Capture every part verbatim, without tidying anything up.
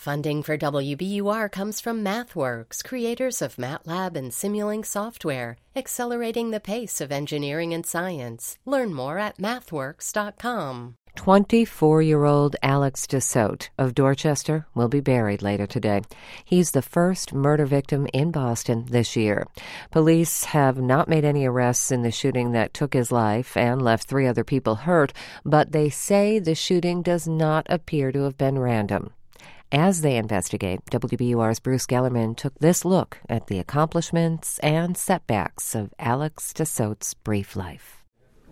Funding for W B U R comes from MathWorks, creators of MATLAB and Simulink software, accelerating the pace of engineering and science. Learn more at mathworks dot com. twenty-four-year-old Alex DeSoto of Dorchester will be buried later today. He's the first murder victim in Boston this year. Police have not made any arrests in the shooting that took his life and left three other people hurt, but they say the shooting does not appear to have been random. As they investigate, W B U R's Bruce Gellerman took this look at the accomplishments and setbacks of Alex DeSoto's brief life.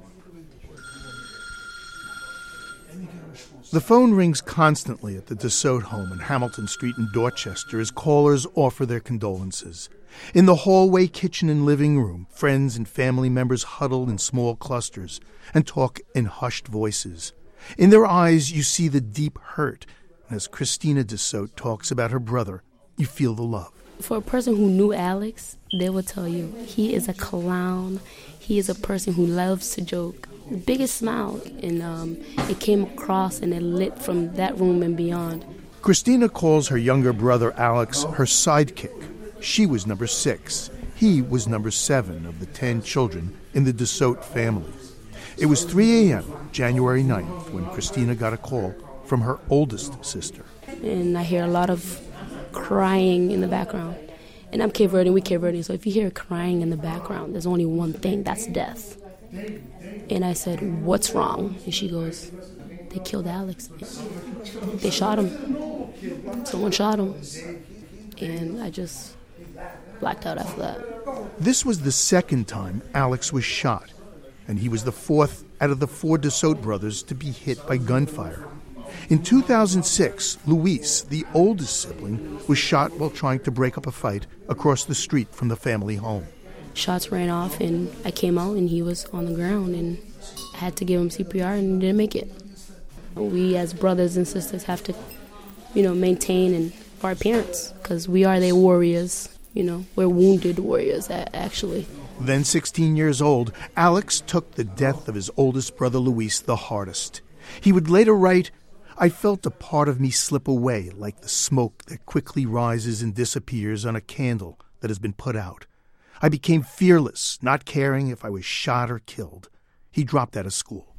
The phone rings constantly at the DeSoto home in Hamilton Street in Dorchester as callers offer their condolences. In the hallway, kitchen, and living room, friends and family members huddle in small clusters and talk in hushed voices. In their eyes, you see the deep hurt. As Christina DeSoto talks about her brother, you feel the love. For a person who knew Alex, they will tell you he is a clown. He is a person who loves to joke. The biggest smile, and um, it came across and it lit from that room and beyond. Christina calls her younger brother Alex her sidekick. She was number six. He was number seven of the ten children in the DeSoto family. It was three a.m., January ninth, when Christina got a call from her oldest sister. And I hear a lot of crying in the background. And I'm Cape Verdean, we Cape Verdean, so if you hear crying in the background, there's only one thing, that's death. And I said, what's wrong? And she goes, they killed Alex. They shot him. Someone shot him. And I just blacked out after that. This was the second time Alex was shot, and he was the fourth out of the four DeSoto brothers to be hit by gunfire. In two thousand six, Luis, the oldest sibling, was shot while trying to break up a fight across the street from the family home. Shots ran off, and I came out, and he was on the ground, and I had to give him C P R, and didn't make it. We as brothers and sisters have to, you know, maintain and our parents, because we are their warriors. You know, we're wounded warriors, actually. Then sixteen years old, Alex took the death of his oldest brother Luis the hardest. He would later write, I felt a part of me slip away like the smoke that quickly rises and disappears on a candle that has been put out. I became fearless, not caring if I was shot or killed. He dropped out of school.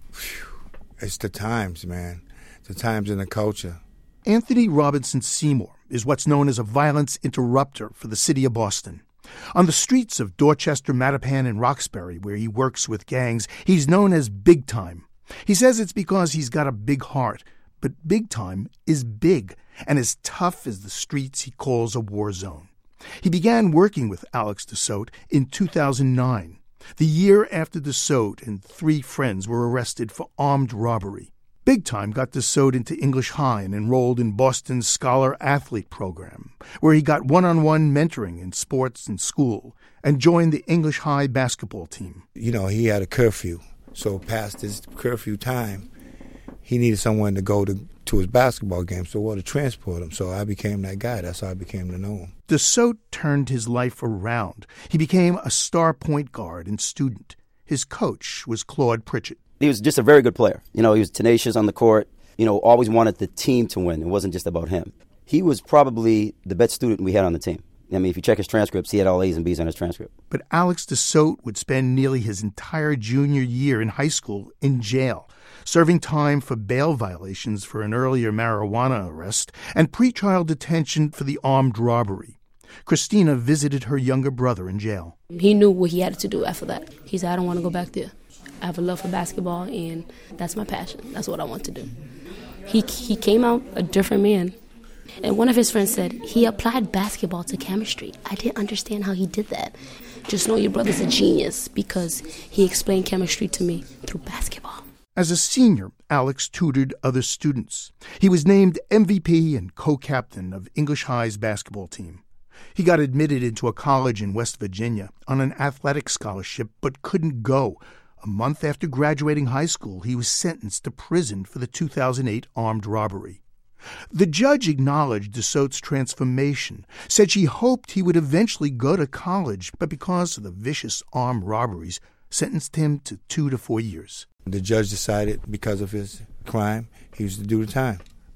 It's the times, man. The times in the culture. Anthony Robinson Seymour is what's known as a violence interrupter for the city of Boston. On the streets of Dorchester, Mattapan, and Roxbury, where he works with gangs, he's known as Big Time. He says it's because he's got a big heart. But Big Time is big and as tough as the streets he calls a war zone. He began working with Alex DeSoto in two thousand nine, the year after DeSoto and three friends were arrested for armed robbery. Big Time got DeSoto into English High and enrolled in Boston's Scholar Athlete program, where he got one-on-one mentoring in sports and school and joined the English High basketball team. You know, he had a curfew, so past his curfew time, he needed someone to go to, to his basketball game, so what to transport him. So I became that guy. That's how I became to know him. DeSoto turned his life around. He became a star point guard and student. His coach was Claude Pritchett. He was just a very good player. You know, he was tenacious on the court. You know, always wanted the team to win. It wasn't just about him. He was probably the best student we had on the team. I mean, if you check his transcripts, he had all A's and B's on his transcript. But Alex DeSoto would spend nearly his entire junior year in high school in jail, serving time for bail violations for an earlier marijuana arrest and pretrial detention for the armed robbery. Christina visited her younger brother in jail. He knew what he had to do after that. He said, I don't want to go back there. I have a love for basketball, and that's my passion. That's what I want to do. He he came out a different man. And one of his friends said, he applied basketball to chemistry. I didn't understand how he did that. Just know your brother's a genius because he explained chemistry to me through basketball. As a senior, Alex tutored other students. He was named M V P and co-captain of English High's basketball team. He got admitted into a college in West Virginia on an athletic scholarship but couldn't go. A month after graduating high school, he was sentenced to prison for the two thousand eight armed robbery. The judge acknowledged DeSoto's transformation, said she hoped he would eventually go to college, but because of the vicious armed robberies, sentenced him to two to four years. The judge decided because of his crime, he was to do the time.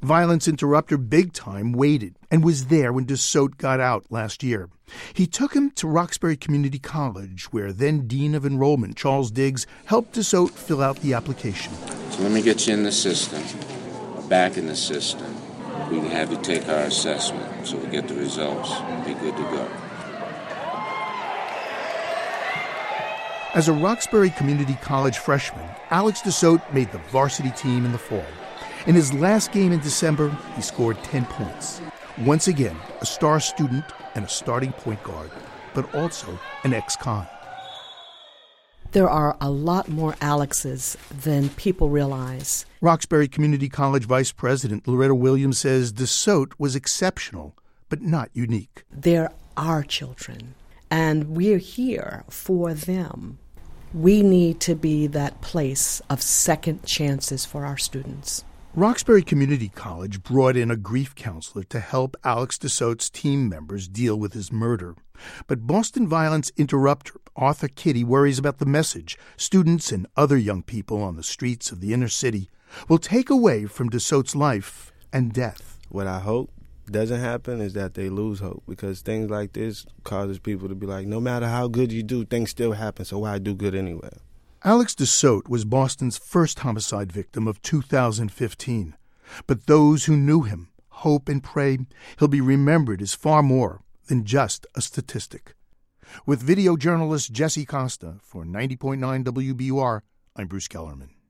Violence interrupter Big Time waited and was there when Desotte got out last year. He took him to Roxbury Community College, where then Dean of Enrollment Charles Diggs helped Desotte fill out the application. So let me get you in the system, back in the system. We can have you take our assessment so we get the results and be good to go. As a Roxbury Community College freshman, Alex Desotte made the varsity team in the fall. In his last game in December, he scored ten points. Once again, a star student and a starting point guard, but also an ex-con. There are a lot more Alexes than people realize. Roxbury Community College Vice President Loretta Williams says Desotte was exceptional, but not unique. They're our children, and we're here for them. We need to be that place of second chances for our students. Roxbury Community College brought in a grief counselor to help Alex Desotte's team members deal with his murder. But Boston violence interrupter Arthur Kitty worries about the message students and other young people on the streets of the inner city will take away from Desotte's life and death. What I hope doesn't happen is that they lose hope, because things like this causes people to be like, no matter how good you do, things still happen, so why do good anyway? Alex Desotte was Boston's first homicide victim of two thousand fifteen. But those who knew him hope and pray he'll be remembered as far more than just a statistic. With video journalist Jesse Costa for ninety point nine W B U R, I'm Bruce Kellerman.